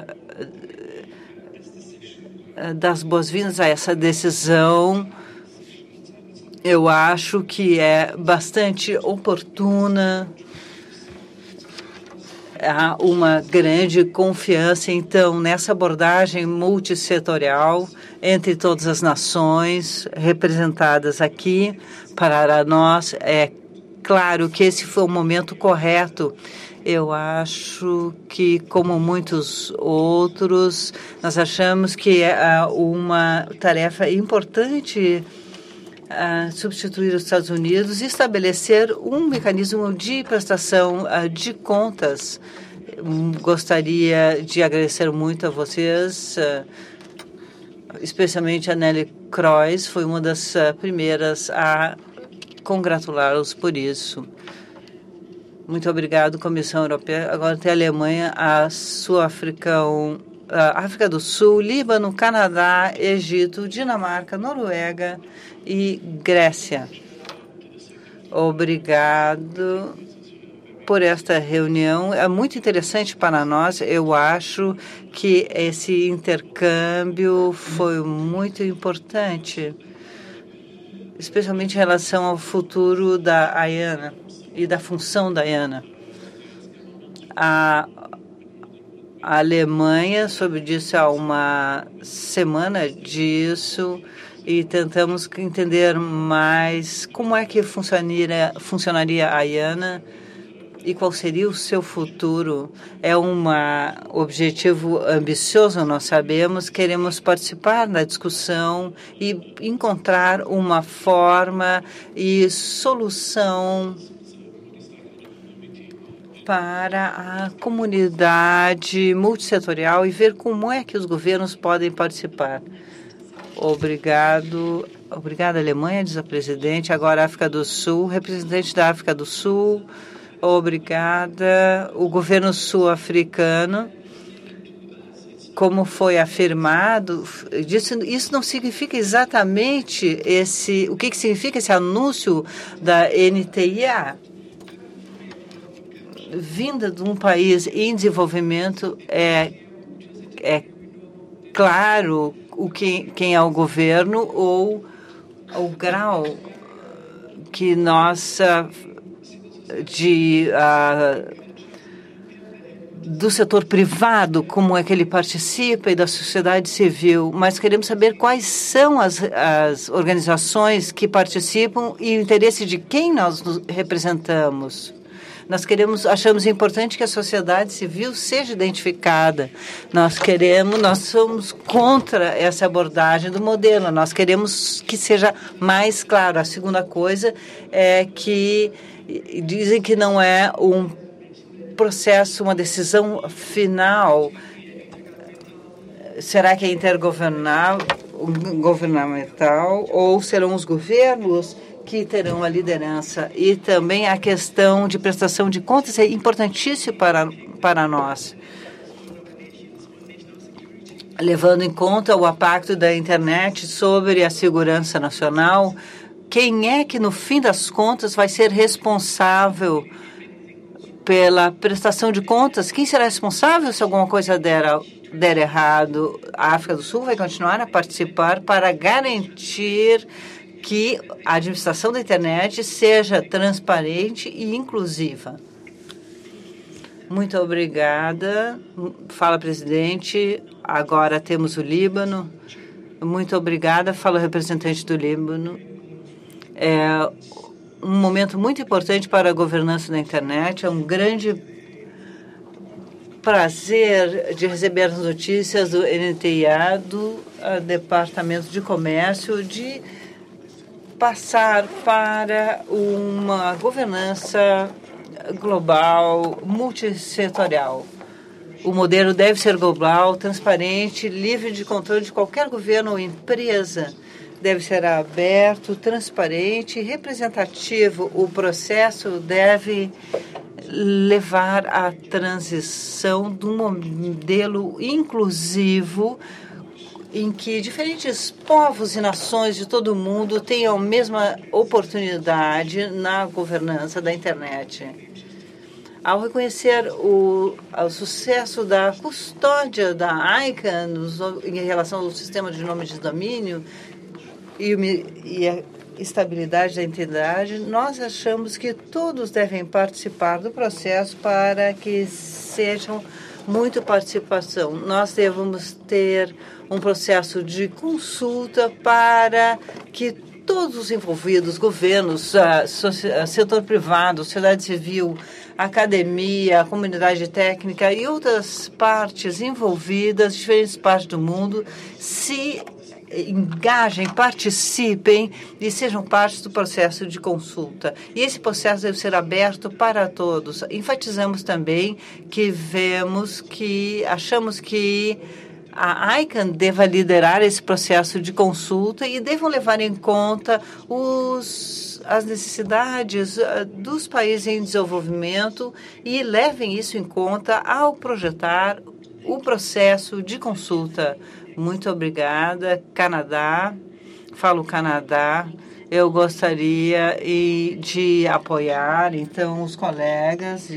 das boas-vindas a essa decisão. Eu acho que é bastante oportuna. Há uma grande confiança, então, nessa abordagem multissetorial entre todas as nações representadas aqui. Para nós, é claro que esse foi o momento correto. Eu acho que, como muitos outros, nós achamos que é uma tarefa importante substituir os Estados Unidos e estabelecer um mecanismo de prestação de contas. Gostaria de agradecer muito a vocês, especialmente a Nelly Kroes, foi uma das primeiras a congratulá-los por isso. Muito obrigado, Comissão Europeia. Agora tem a Alemanha, a África do Sul, Líbano, Canadá, Egito, Dinamarca, Noruega e Grécia. Obrigado por esta reunião. É muito interessante para nós. Eu acho que esse intercâmbio foi muito importante, especialmente em relação ao futuro da IANA e da função da IANA. A Alemanha soube disso há uma semana disso e tentamos entender mais como é que funcionaria a IANA e qual seria o seu futuro. É um objetivo ambicioso, nós sabemos, queremos participar da discussão e encontrar uma forma e solução para a comunidade multissetorial e ver como é que os governos podem participar. Obrigado. Obrigada, Alemanha, diz a presidente. Agora, África do Sul, representante da África do Sul. Obrigada. O governo sul-africano, como foi afirmado, isso não significa exatamente o que significa esse anúncio da NTIA. Vinda de um país em desenvolvimento, é claro quem é o governo ou o grau que nós do setor privado, como é que ele participa, e da sociedade civil, mas queremos saber quais são as organizações que participam e o interesse de quem nós nos representamos. Achamos importante que a sociedade civil seja identificada. Nós somos contra essa abordagem do modelo. Nós queremos que seja mais claro. A segunda coisa é que dizem que não é um processo, uma decisão final. Será que é intergovernamental ou serão os governos que terão a liderança? E também a questão de prestação de contas é importantíssimo para nós. Levando em conta o impacto da internet sobre a segurança nacional, quem é que, no fim das contas, vai ser responsável pela prestação de contas? Quem será responsável se alguma coisa der errado? A África do Sul vai continuar a participar para garantir que a administração da internet seja transparente e inclusiva. Muito obrigada. Fala, presidente. Agora temos o Líbano. Muito obrigada. Fala o representante do Líbano. É um momento muito importante para a governança da internet. É um grande prazer de receber as notícias do NTIA, do Departamento de Comércio, de passar para uma governança global, multissetorial. O modelo deve ser global, transparente, livre de controle de qualquer governo ou empresa. Deve ser aberto, transparente e representativo. O processo deve levar à transição de um modelo inclusivo em que diferentes povos e nações de todo o mundo tenham a mesma oportunidade na governança da internet. Ao reconhecer o sucesso da custódia da ICANN em relação ao sistema de nome de domínio e a estabilidade da entidade, nós achamos que todos devem participar do processo para que sejam muito participação. Nós devemos ter um processo de consulta para que todos os envolvidos, governos, setor privado, sociedade civil, academia, comunidade técnica e outras partes envolvidas, diferentes partes do mundo, se engajem, participem e sejam parte do processo de consulta. E esse processo deve ser aberto para todos. Enfatizamos também que achamos que a ICANN deva liderar esse processo de consulta e devam levar em conta as necessidades dos países em desenvolvimento e levem isso em conta ao projetar o processo de consulta. Muito obrigada. Canadá, falo Canadá. Eu gostaria de apoiar, então, os colegas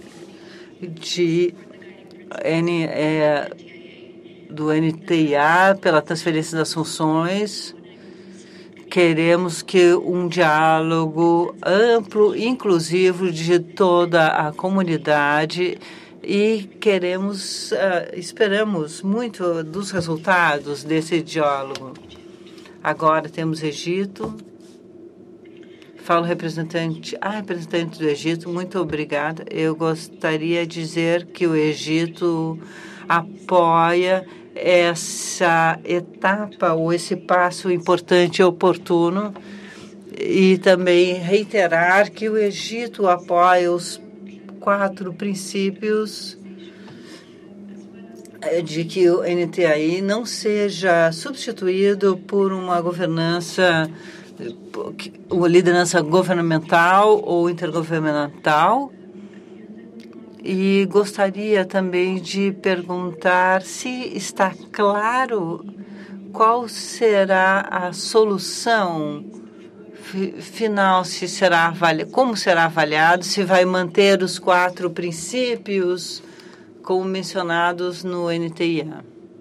do NTIA pela transferência das funções. Queremos que um diálogo amplo, inclusivo de toda a comunidade e esperamos muito dos resultados desse diálogo. Agora temos Egito. Falo representante do Egito, muito obrigada. Eu gostaria de dizer que o Egito apoia essa etapa ou esse passo importante e oportuno e também reiterar que o Egito apoia os 4 princípios de que o NTI não seja substituído por uma governança, uma liderança governamental ou intergovernamental. E gostaria também de perguntar se está claro qual será a solução final, se será como será avaliado, se vai manter os 4 princípios como mencionados no NTIA.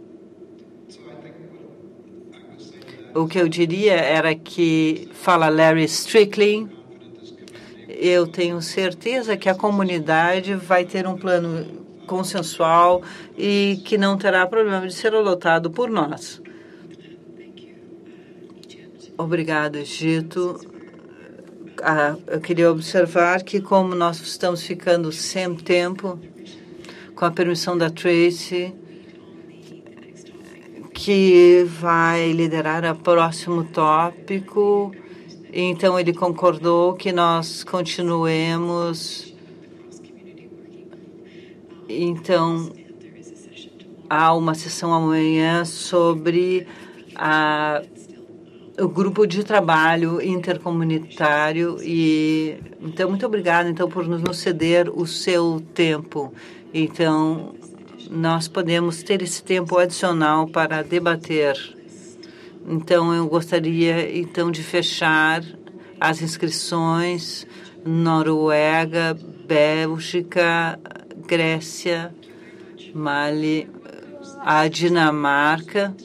O que eu diria era que, fala Larry Strickling, eu tenho certeza que a comunidade vai ter um plano consensual e que não terá problema de ser adotado por nós. Obrigado, Egito. Eu queria observar que, como nós estamos ficando sem tempo, com a permissão da Tracy, que vai liderar o próximo tópico, então ele concordou que nós continuemos. Então, há uma sessão amanhã sobre o grupo de trabalho intercomunitário e então muito obrigada por nos ceder o seu tempo. Então nós podemos ter esse tempo adicional para debater. Então eu gostaria de fechar as inscrições: Noruega, Bélgica, Grécia, Mali, a Dinamarca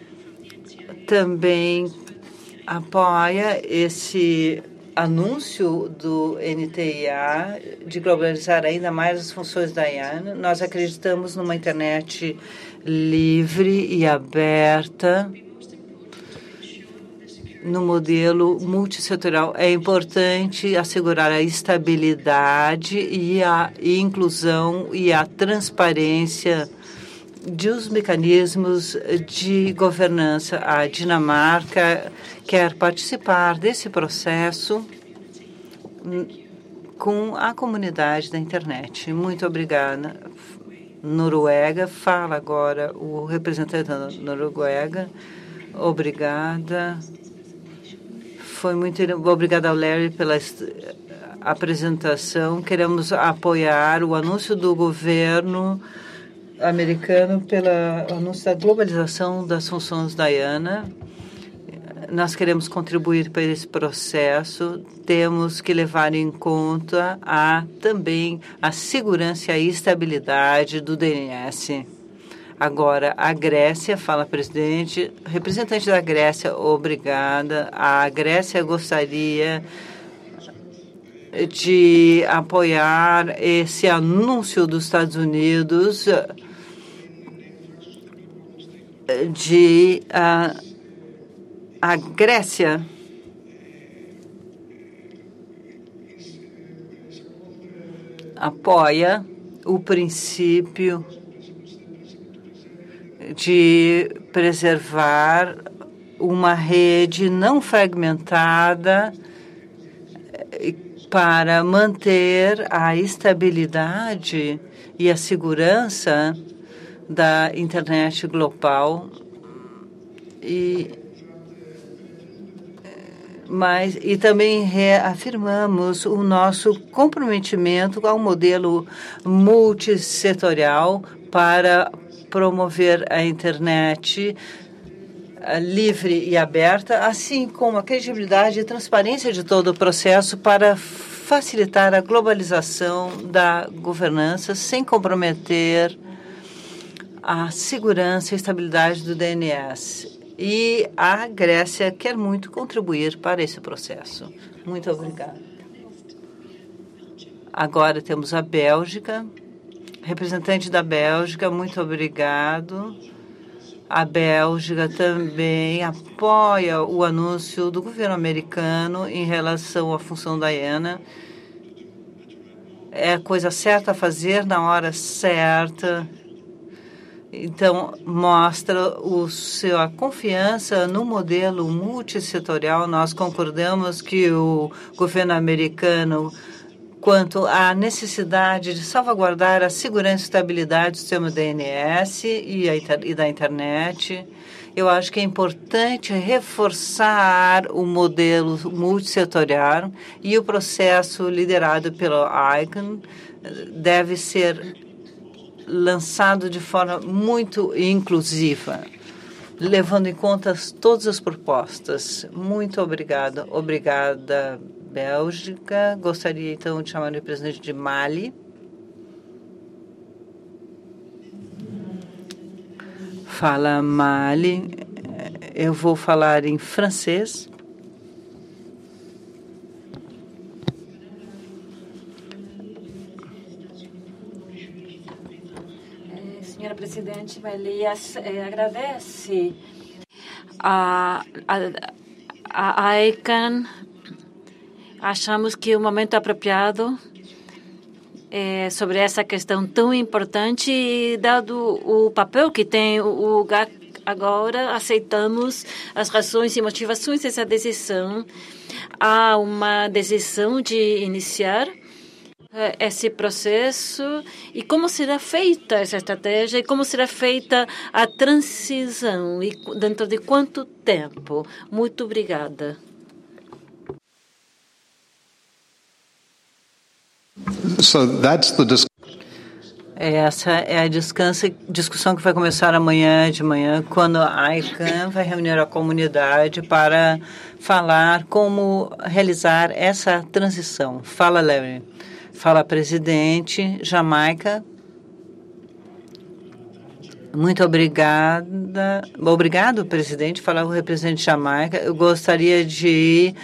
também apoia esse anúncio do NTIA de globalizar ainda mais as funções da IANA. Nós acreditamos numa internet livre e aberta, no modelo multissetorial. É importante assegurar a estabilidade e a inclusão e a transparência dos mecanismos de governança. A Dinamarca quer participar desse processo com a comunidade da internet. Muito obrigada. Noruega, fala agora o representante da Noruega. Obrigada. Foi muito obrigada ao Larry pela apresentação. Queremos apoiar o anúncio do governo americano pela anúncio da globalização das funções da IANA. Nós queremos contribuir para esse processo. Temos que levar em conta também a segurança e a estabilidade do DNS. Agora, a Grécia, fala presidente, representante da Grécia, obrigada. A Grécia gostaria de apoiar esse anúncio dos Estados Unidos de a Grécia apoia o princípio de preservar uma rede não fragmentada para manter a estabilidade e a segurança da internet global e também reafirmamos o nosso comprometimento ao modelo multissetorial para promover a internet livre e aberta, assim como a credibilidade e transparência de todo o processo para facilitar a globalização da governança sem comprometer a segurança e estabilidade do DNS. E a Grécia quer muito contribuir para esse processo. Muito obrigada. Agora temos a Bélgica. Representante da Bélgica, muito obrigado. A Bélgica também apoia o anúncio do governo americano em relação à função da IANA. É a coisa certa a fazer na hora certa. Então, mostra a confiança no modelo multissetorial. Nós concordamos que o governo americano quanto à necessidade de salvaguardar a segurança e estabilidade do sistema DNS e da internet. Eu acho que é importante reforçar o modelo multissetorial e o processo liderado pelo ICANN deve ser lançado de forma muito inclusiva, levando em conta todas as propostas. Muito obrigada. Obrigada, Bélgica. Gostaria, então, de chamar o representante de Mali. Fala, Mali. Eu vou falar em francês. Senhora Presidente, Elias agradece a ICANN. Achamos que o momento apropriado sobre essa questão tão importante e dado o papel que tem o GAC agora, aceitamos as razões e motivações dessa decisão. Há uma decisão de iniciar esse processo e como será feita essa estratégia e como será feita a transição e dentro de quanto tempo. Muito obrigada. So that's the Essa é a discussão que vai começar amanhã de manhã, quando a ICANN vai reunir a comunidade para falar como realizar essa transição. Fala, Larry. Fala, presidente. Jamaica. Muito obrigada. Obrigado, presidente. Fala o representante de Jamaica. Eu gostaria de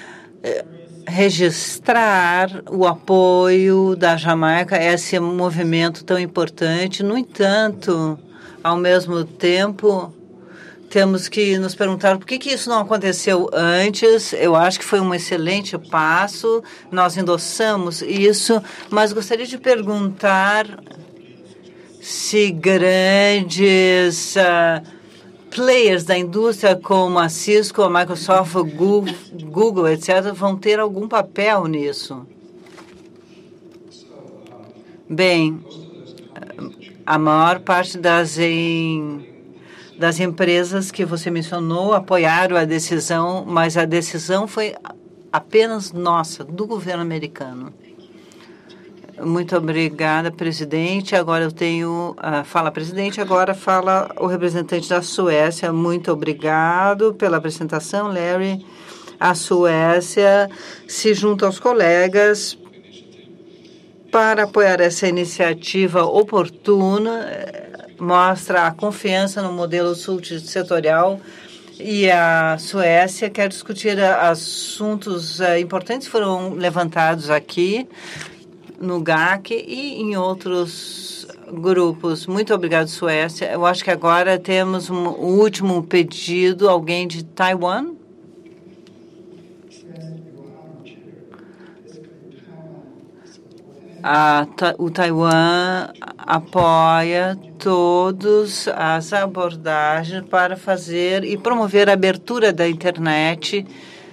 registrar o apoio da Jamaica a esse movimento tão importante. No entanto, ao mesmo tempo, temos que nos perguntar por que isso não aconteceu antes. Eu acho que foi um excelente passo, nós endossamos isso, mas gostaria de perguntar se grandes players da indústria como a Cisco, a Microsoft, o Google, etc., vão ter algum papel nisso. Bem, a maior parte das empresas que você mencionou apoiaram a decisão, mas a decisão foi apenas nossa, do governo americano. Muito obrigada, presidente. Agora eu tenho... fala, presidente. Agora fala o representante da Suécia. Muito obrigado pela apresentação, Larry. A Suécia se junta aos colegas para apoiar essa iniciativa oportuna, mostra a confiança no modelo multissetorial e a Suécia quer discutir assuntos importantes que foram levantados aqui no GAC e em outros grupos. Muito obrigado, Suécia. Eu acho que agora temos um último pedido. Alguém de Taiwan? O Taiwan apoia todas as abordagens para fazer e promover a abertura da internet.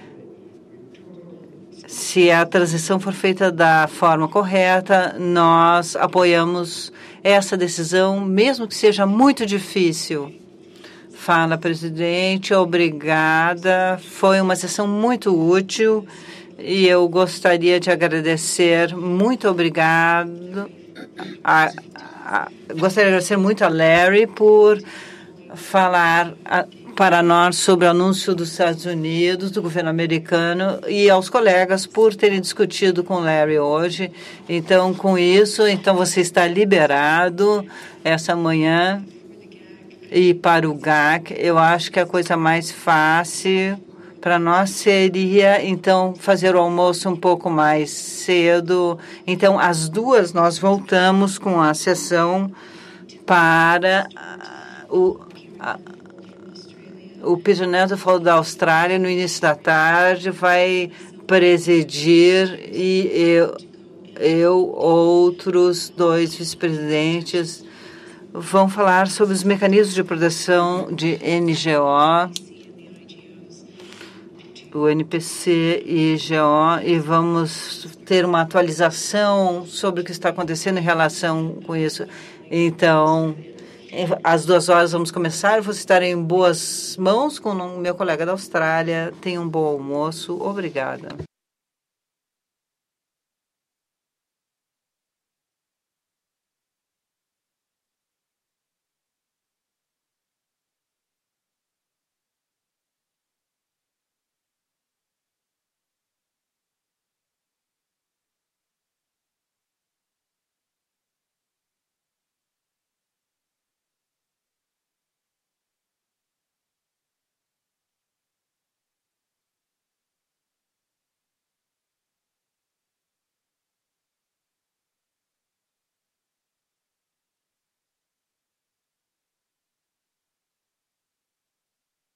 Se a transição for feita da forma correta, nós apoiamos essa decisão, mesmo que seja muito difícil. Fala, presidente. Obrigada. Foi uma sessão muito útil e eu gostaria de agradecer. Muito obrigado. Gostaria de agradecer muito a Larry por falar para nós sobre o anúncio dos Estados Unidos, do governo americano, e aos colegas por terem discutido com o Larry hoje. Então, com isso, você está liberado essa manhã. E para o GAC, eu acho que a coisa mais fácil para nós seria, então, fazer o almoço um pouco mais cedo. Então, às 2h, nós voltamos com a sessão para o Peter Netherfield da Austrália, no início da tarde, vai presidir e outros 2 vice-presidentes, vão falar sobre os mecanismos de proteção de NGO. o NPC e GO, e vamos ter uma atualização sobre o que está acontecendo em relação com isso. Então, às 2 horas vamos começar. Vou estar em boas mãos com o meu colega da Austrália. Tenha um bom almoço. Obrigada.